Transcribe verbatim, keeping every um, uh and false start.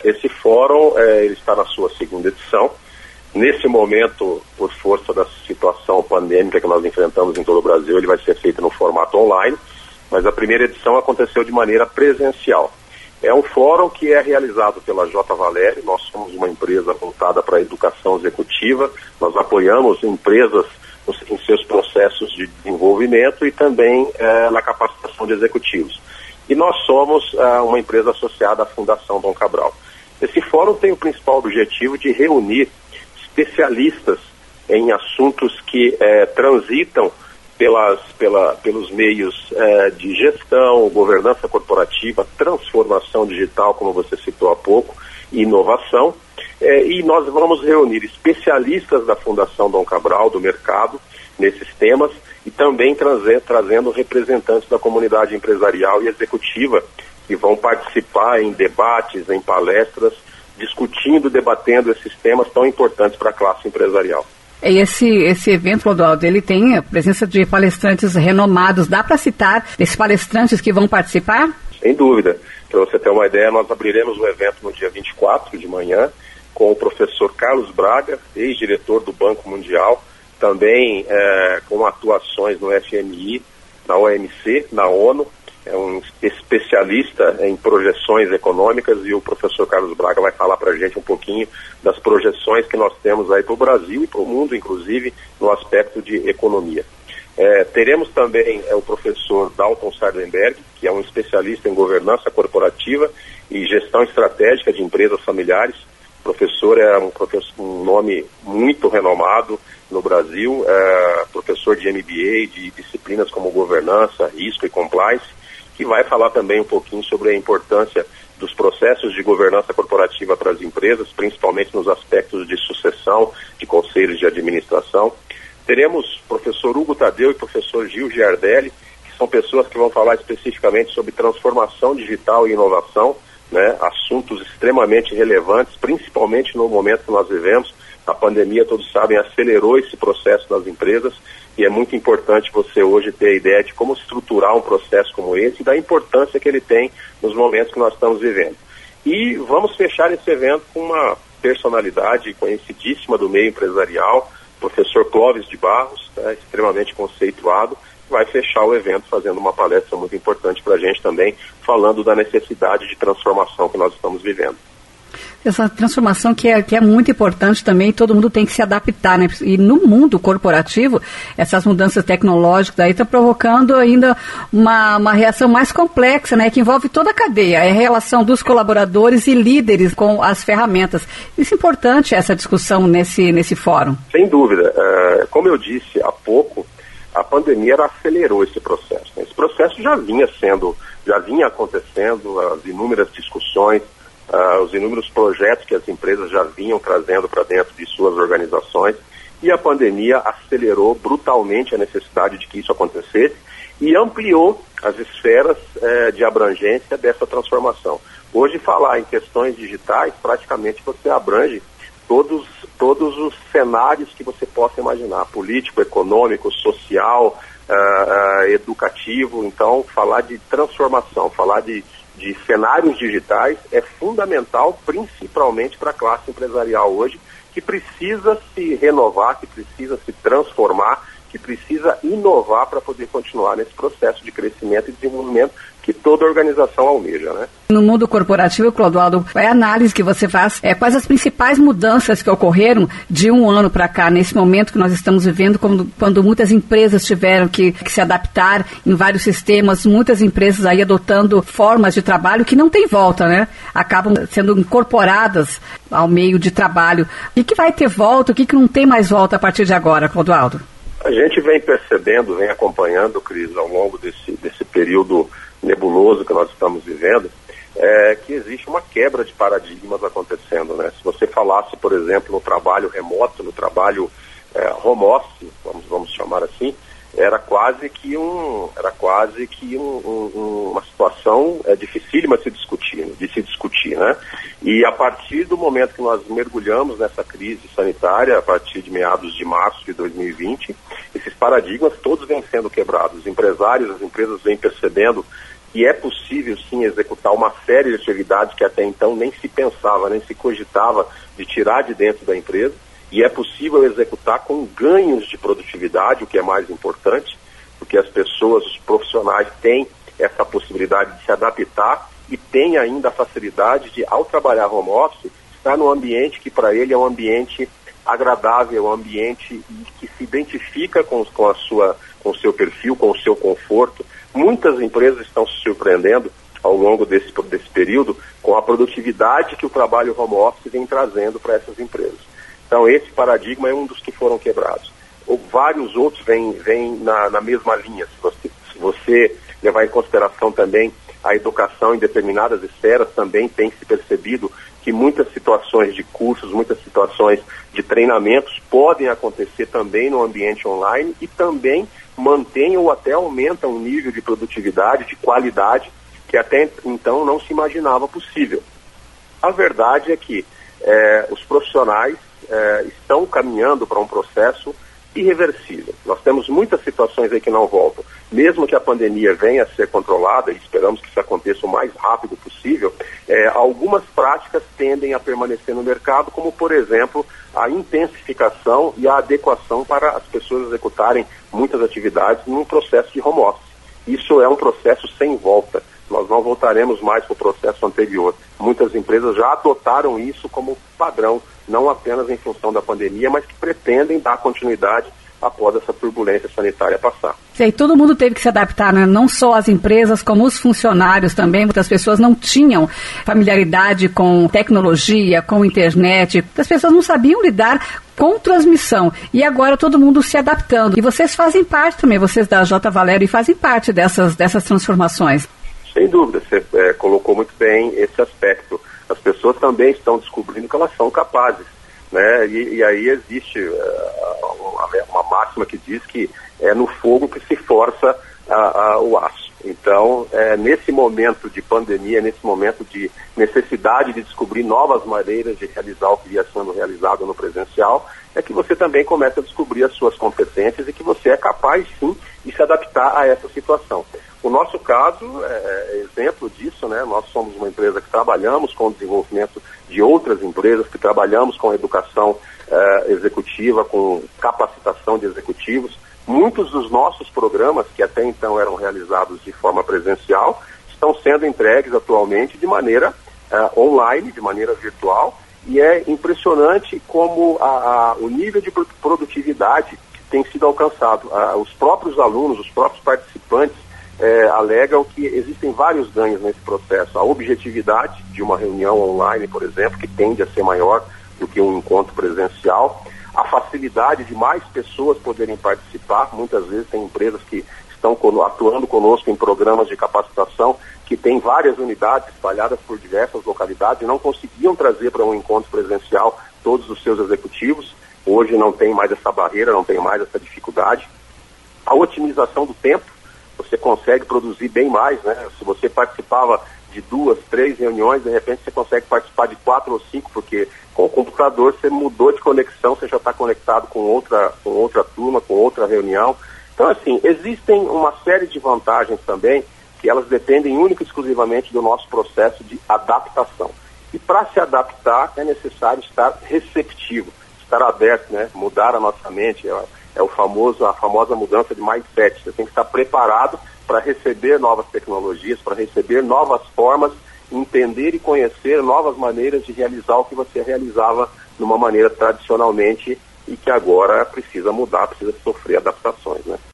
Esse fórum é, ele está na sua segunda edição. Nesse momento, por força da situação pandêmica que nós enfrentamos em todo o Brasil, ele vai ser feito no formato online, mas a primeira edição aconteceu de maneira presencial. É um fórum que é realizado pela J. Valério. Nós somos uma empresa voltada para a educação executiva, nós apoiamos empresas em seus processos de desenvolvimento e também é, na capacitação de executivos. E nós somos é, uma empresa associada à Fundação Dom Cabral. Esse fórum tem o principal objetivo de reunir especialistas em assuntos que é, transitam pelas, pela, pelos meios é, de gestão, governança corporativa, transformação digital, como você citou há pouco, e inovação. É, e nós vamos reunir especialistas da Fundação Dom Cabral, do mercado, nesses temas, e também trazer, trazendo representantes da comunidade empresarial e executiva, que vão participar em debates, em palestras, discutindo, debatendo esses temas tão importantes para a classe empresarial. Esse, esse evento, Clodoaldo, ele tem a presença de palestrantes renomados. Dá para citar esses palestrantes que vão participar? Sem dúvida. Para você ter uma ideia, nós abriremos o evento no dia vinte e quatro de manhã com o professor Carlos Braga, ex-diretor do Banco Mundial, também é, com atuações no F M I, na O M C, na ONU. É um especialista em projeções econômicas e o professor Carlos Braga vai falar para a gente um pouquinho das projeções que nós temos aí para o Brasil e para o mundo, inclusive, no aspecto de economia. É, teremos também é, o professor Dalton Sardenberg, que é um especialista em governança corporativa e gestão estratégica de empresas familiares. O professor é um, professor, um nome muito renomado no Brasil, é, professor de M B A, de disciplinas como governança, risco e compliance, que vai falar também um pouquinho sobre a importância dos processos de governança corporativa para as empresas, principalmente nos aspectos de sucessão, de conselhos de administração. Teremos o professor Hugo Tadeu e o professor Gil Giardelli, que são pessoas que vão falar especificamente sobre transformação digital e inovação, né, assuntos extremamente relevantes, principalmente no momento que nós vivemos. A pandemia, todos sabem, acelerou esse processo nas empresas e é muito importante você hoje ter a ideia de como estruturar um processo como esse e da importância que ele tem nos momentos que nós estamos vivendo. E vamos fechar esse evento com uma personalidade conhecidíssima do meio empresarial, professor Clóvis de Barros, né, extremamente conceituado, vai fechar o evento fazendo uma palestra muito importante para a gente também, falando da necessidade de transformação que nós estamos vivendo. Essa transformação que é, que é muito importante também, todo mundo tem que se adaptar, né? E no mundo corporativo, essas mudanças tecnológicas aí estão provocando ainda uma, uma reação mais complexa, né? Que envolve toda a cadeia, é a relação dos colaboradores e líderes com as ferramentas. Isso é importante, essa discussão nesse, nesse fórum. Sem dúvida. Uh, como eu disse há pouco, a pandemia acelerou esse processo. Esse processo já vinha sendo, já vinha acontecendo, as inúmeras discussões, Uh, os inúmeros projetos que as empresas já vinham trazendo para dentro de suas organizações, e a pandemia acelerou brutalmente a necessidade de que isso acontecesse e ampliou as esferas eh, de abrangência dessa transformação. Hoje, falar em questões digitais, praticamente você abrange todos, todos os cenários que você possa imaginar, político, econômico, social, uh, uh, educativo. Então, falar de transformação, falar de de cenários digitais é fundamental, principalmente para a classe empresarial hoje, que precisa se renovar, que precisa se transformar, que precisa inovar para poder continuar nesse processo de crescimento e desenvolvimento que toda organização almeja, né? No mundo corporativo, Clodoaldo, qual é a análise que você faz? É, quais as principais mudanças que ocorreram de um ano para cá, nesse momento que nós estamos vivendo, quando, quando muitas empresas tiveram que, que se adaptar em vários sistemas, muitas empresas aí adotando formas de trabalho que não tem volta, né? Acabam sendo incorporadas ao meio de trabalho. O que, que vai ter volta, o que, que não tem mais volta a partir de agora, Clodoaldo? A gente vem percebendo, vem acompanhando, Cris, ao longo desse, desse período nebuloso que nós estamos vivendo, é, que existe uma quebra de paradigmas acontecendo, né? Se você falasse, por exemplo, no trabalho remoto, no trabalho é, home office, vamos, vamos chamar assim, era quase que, um, era quase que um, um, uma situação é, dificílima de se discutir, de se discutir, né? E a partir do momento que nós mergulhamos nessa crise sanitária, a partir de meados de março de dois mil e vinte, esses paradigmas todos vêm sendo quebrados. Os empresários, as empresas vêm percebendo e é possível sim executar uma série de atividades que até então nem se pensava, nem se cogitava de tirar de dentro da empresa, e é possível executar com ganhos de produtividade, o que é mais importante, porque as pessoas, os profissionais têm essa possibilidade de se adaptar e têm ainda a facilidade de, ao trabalhar home office, estar num ambiente que para ele é um ambiente agradável, um ambiente que se identifica com, com, a sua, com o seu perfil, com o seu conforto. Muitas empresas estão se surpreendendo ao longo desse, desse período com a produtividade que o trabalho home office vem trazendo para essas empresas. Então esse paradigma é um dos que foram quebrados. Ou vários outros vêm, vêm na, na mesma linha. Se você, se você levar em consideração também a educação em determinadas esferas, também tem se percebido que muitas situações de cursos, muitas situações de treinamentos podem acontecer também no ambiente online e também mantêm ou até aumentam o nível de produtividade, de qualidade, que até então não se imaginava possível. A verdade é que eh, os profissionais eh, estão caminhando para um processo irreversível. Nós temos muitas situações aí que não voltam. Mesmo que a pandemia venha a ser controlada, e esperamos que isso aconteça o mais rápido possível, eh, algumas práticas tendem a permanecer no mercado, como, por exemplo, a intensificação e a adequação para as pessoas executarem muitas atividades num processo de home office. Isso é um processo sem volta. Nós não voltaremos mais para o processo anterior. Muitas empresas já adotaram isso como padrão, não apenas em função da pandemia, mas que pretendem dar continuidade após essa turbulência sanitária passar. Sei, todo mundo teve que se adaptar, né? Não só as empresas, como os funcionários também. Muitas pessoas não tinham familiaridade com tecnologia, com internet. As pessoas não sabiam lidar com transmissão. E agora todo mundo se adaptando. E vocês fazem parte também, vocês da J. Valério, fazem parte dessas, dessas transformações. Sem dúvida, você é, colocou muito bem esse aspecto. As pessoas também estão descobrindo que elas são capazes, né? E, e aí existe uh, uma, uma máxima que diz que é no fogo que se força uh, uh, o aço. Então, é, nesse momento de pandemia, nesse momento de necessidade de descobrir novas maneiras de realizar o que ia sendo realizado no presencial, é que você também começa a descobrir as suas competências e que você é capaz, sim, de se adaptar a essa situação. O nosso caso é exemplo disso, né? Nós somos uma empresa que trabalhamos com o desenvolvimento de outras empresas, que trabalhamos com educação eh, executiva, com capacitação de executivos. Muitos dos nossos programas, que até então eram realizados de forma presencial, estão sendo entregues atualmente de maneira eh, online, de maneira virtual, e é impressionante como a, a, o nível de produtividade tem sido alcançado. A, os próprios alunos, os próprios participantes, É, alegam que existem vários ganhos nesse processo. A objetividade de uma reunião online, por exemplo, que tende a ser maior do que um encontro presencial, a facilidade de mais pessoas poderem participar. Muitas vezes tem empresas que estão atuando conosco em programas de capacitação que têm várias unidades espalhadas por diversas localidades e não conseguiam trazer para um encontro presencial todos os seus executivos. Hoje não tem mais essa barreira, não tem mais essa dificuldade. A otimização do tempo, você consegue produzir bem mais, né? Se você participava de duas, três reuniões, de repente você consegue participar de quatro ou cinco, porque com o computador você mudou de conexão, você já está conectado com outra, com outra turma, com outra reunião. Então, assim, existem uma série de vantagens também, que elas dependem única e exclusivamente do nosso processo de adaptação. E para se adaptar é necessário estar receptivo, estar aberto, né? Mudar a nossa mente, é É o famoso, a famosa mudança de mindset. Você tem que estar preparado para receber novas tecnologias, para receber novas formas, entender e conhecer novas maneiras de realizar o que você realizava de uma maneira tradicionalmente e que agora precisa mudar, precisa sofrer adaptações, né?